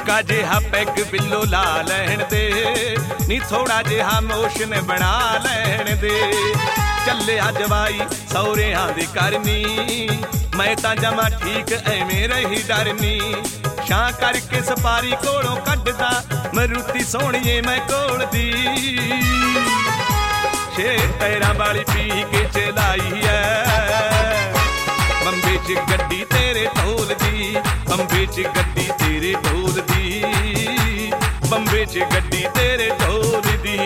ਨਿੱਕਾ ਜਿਹਾ ਪੈਗ ਬਿੱਲੋ ਲਾ ਲੈਣ ਦੇ ਨੀ ਥੋੜਾ ਜਿਹਾ ਮੋਸ਼ਨ ਬਣਾ ਲੈਣ ਦੇ ਚੱਲਿਆ ਜਵਾਈ ਸਹੁਰਿਆਂ ਦੇ ਕਰਨੀ ਮੈਂ ਤਾਂ ਜਮਾ ਠੀਕ ਐਵੇਂ ਰਹੀ ਡਰਨੀ ਛਾਂ ਕਰਕੇ ਸਪਾਰੀ ਕੋਲੋਂ ਕੱਢਦਾ ਮਰੂਤੀ ਸੋਹਣੀਏ ਮੈਂ ਕੋਲ ਦੀ ਛੇ ਟਾਇਰਾਂ ਵਾਲੀ ਪੀ ਕੇ ਚਲਾਈ ਐ ਬੰਬੇ 'ਚ ਗੱਡੀ ਤੇਰੇ ਢੋਲ ਦੀ ਬੰਬੇ 'ਚ ਗੱਡੀ ਤੇਰੇ ਢੋਲ ਦੀ ਬੰਬੇ 'ਚ ਗੱਡੀ ਤੇਰੇ ਢੋਲ ਦੀ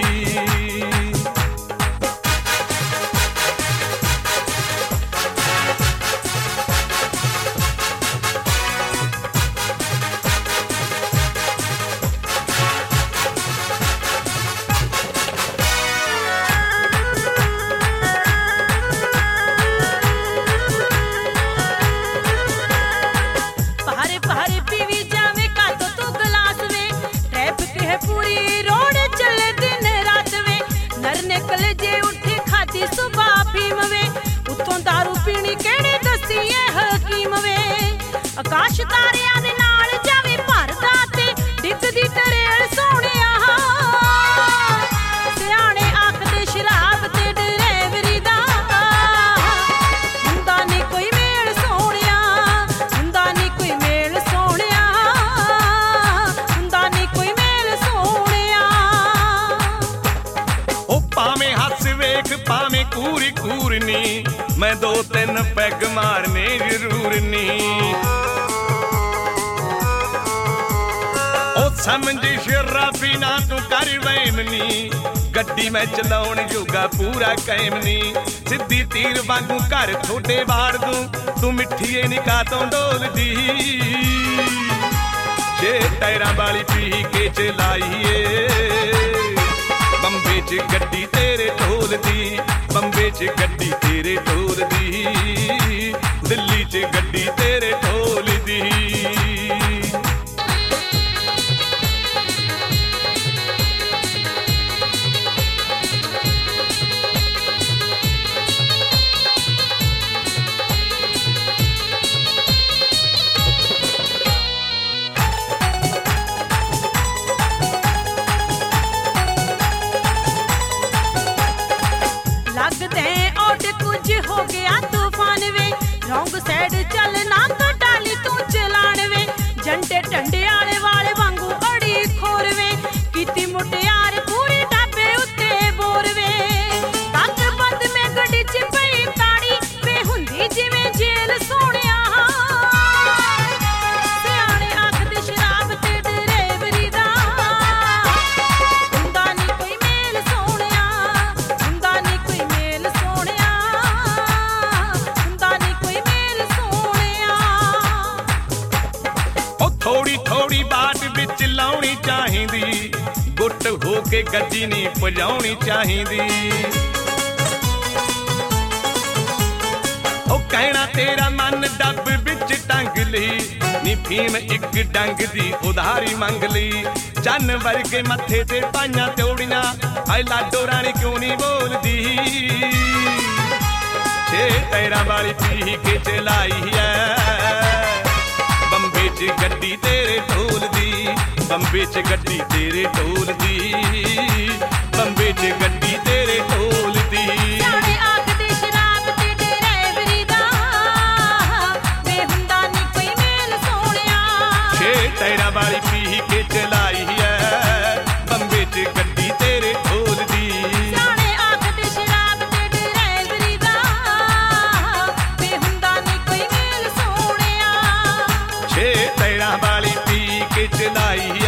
ਆਕਾਸ਼ ਤਾਰਿਆਂ ਦੇ ਨਾਲ ਜਾਵੇ ਭਰਦਾ ਤੇ ਡਿੱਗਦੀ ਤਰੇਲ ਸੋਹਣਿਆ ਸਿਆਣੇ ਆਖਦੇ ਸ਼ਰਾਬ ਤੇ ਡਰਾਈਵਰੀ ਦਾ ਹੁੰਦਾ ਨੀ ਕੋਈ ਮੇਲ ਸੋਹਣਿਆ ਹੁੰਦਾ ਨੀ ਕੋਈ ਮੇਲ ਸੋਹਣਿਆ ਹੁੰਦਾ ਨੀ ਕੋਈ ਮੇਲ ਸੋਹਣਿਆ ਉਹ ਭਾਵੇਂ ਹੱਸ ਵੇਖ ਭਾਵੇਂ ਕੂਰੀ ਕੂਰਨੀ ਮੈਂ ਦੋ ਤਿੰਨ ਪੈਗ ਮਾਰਨੇ ਜ਼ਰੂਰ ਨੀ ਸਮਝ ਸ਼ਰਾਬੀ ਨਾ ਤੂੰ ਕਰ ਵਹਿਮਨੀ ਗੱਡੀ ਮੈਂ ਚਲਾਉਣ ਜੋਗਾ ਪੂਰਾ ਕਾਇਮ ਨੀ ਸਿੱਧੀ ਤੀਰ ਵਾਂਗੂ ਘਰ ਥੋਡੇ ਵਾੜ ਦੂੰ ਤੂੰ ਮਿੱਠੀਏ ਨੀ ਕਾਤੋਂ ਡੋਲਦੀ ਛੇ ਟਾਇਰਾਂ ਵਾਲੀ ਪੀ ਕੇ ਚਲਾਈਏ ਬੰਬੇ 'ਚ ਗੱਡੀ ਤੇਰੇ ਢੋਲ ਦੀ ਬੰਬੇ 'ਚ ਗੱਡੀ ਤੇਰੇ ਢੋਲ ਦੀ ਦਿੱਲੀ 'ਚ ਗੱਡੀ ਤੇਰੇ ਢੋਲ ਦੀ ਹੋ ਗਿਆ ਤੂਫਾਨ ਵੇ ਰੌਂਗ ਸਾਈਡ ਚੱਲ ਨਾ ਕਟਾਲੀ ਤੂੰ ਚਲਾਣ ਵੇ ਜੰਟੇ ਟੰਡੇ ਵਾਲੇ ਵਾਂਗੂ ਅੜੀ ਖੋਰ ਵੇ ਕੀਤੀ ਮੁਟਿਆਰ ਪੂਰੀ ਢਾਬੇ ਉੱਤੇ ਬੋਰ ਵੇ ਕੱਕ ਬੰਦ ਮੈਂ ਗੱਡੀ 'ਚ ਪਈ ਤਾੜੀ ਵੇ ਹੁੰਦੀ ਜਿਵੇਂ ਜੇਲ ਸੋਹਣਿਆ ਸਿਆਣੇ ਆਖਦੇ ਸ਼ਰਾਬ ਤੇ ਡਰਾਈਵਰੀ ਦਾ ਹੁੰਦਾ ਨੀ ਕੋਈ ਮੇਲ ਸੋਹਣਿਆ ਹੁੰਦਾ ਨੀ ਕੋਈ ਮੇਲ ਸੋਹਣਿਆ ਥੋੜੀ ਥੋੜੀ ਬਾਤ ਵਿੱਚ ਲਾਉਣੀ ਚਾਹੀਦੀ ਗੁੱਟ ਹੋ ਕੇ ਗੱਡੀ ਨੀ ਭਜਾਉਣੀ ਚਾਹੀਦੀ ਉਹ ਕਹਿਣਾ ਤੇਰਾ ਮਨ ਡੱਬ ਵਿੱਚ ਟੰਗ ਲਈ ਨੀ ਫੀਮ ਇੱਕ ਡੰਗ ਦੀ ਉਧਾਰੀ ਮੰਗ ਲਈ ਚੰਨ ਵਰਗੇ ਮੱਥੇ ਤੇ ਪਾਈਆਂ ਤਿਉੜੀਆਂ ਹਾਏ ਲਾਡੋ ਰਾਣੀ ਕਿਉਂ ਨੀ ਬੋਲਦੀ ਛੇ ਟਾਇਰਾਂ ਵਾਲੀ ਪੀ ਕੇ ਚਲਾਈ ਐ ਬੰਬੇ 'ਚ ਗੱਡੀ ਤੇਰੇ ਢੋਲ ਦੀ ਬੰਬੇ 'ਚ ਗੱਡੀ ਤੇਰੇ ਢੋਲ ਦੀ ਬੰਬੇ 'ਚ ਗੱਡੀ ਤੇਰੇ ਢੋਲ ਦੀ ਸਿਆਣੇ ਆਖਦੇ ਸ਼ਰਾਬ ਤੇ ਡਰਾਈਵਰੀ ਦਾ ਵੇ ਹੁੰਦਾ ਨੀ ਕੋਈ ਮੇਲ ਸੋਹਣਿਆ ਛੇ ਟਾਇਰਾਂ ਵਾਲੀ ਪੀ ਕੇ ਚਲਾਈ ਐ ਬੰਬੇ 'ਚ ਗੱਡੀ ਤੇਰੇ ਢੋਲ ਦੀ ਸਿਆਣੇ ਆਖਦੇ ਸ਼ਰਾਬ ਤੇ ਡਰਾਈਵਰੀ ਦਾ ਵੇ ਹੁੰਦਾ ਨੀ ਕੋਈ ਮੇਲ ਸੋਹਣਿਆ ਛੇ ਟਾਇਰਾਂ ਵਾਲੀ ਪੀ ਕੇ ਚਲਾਈ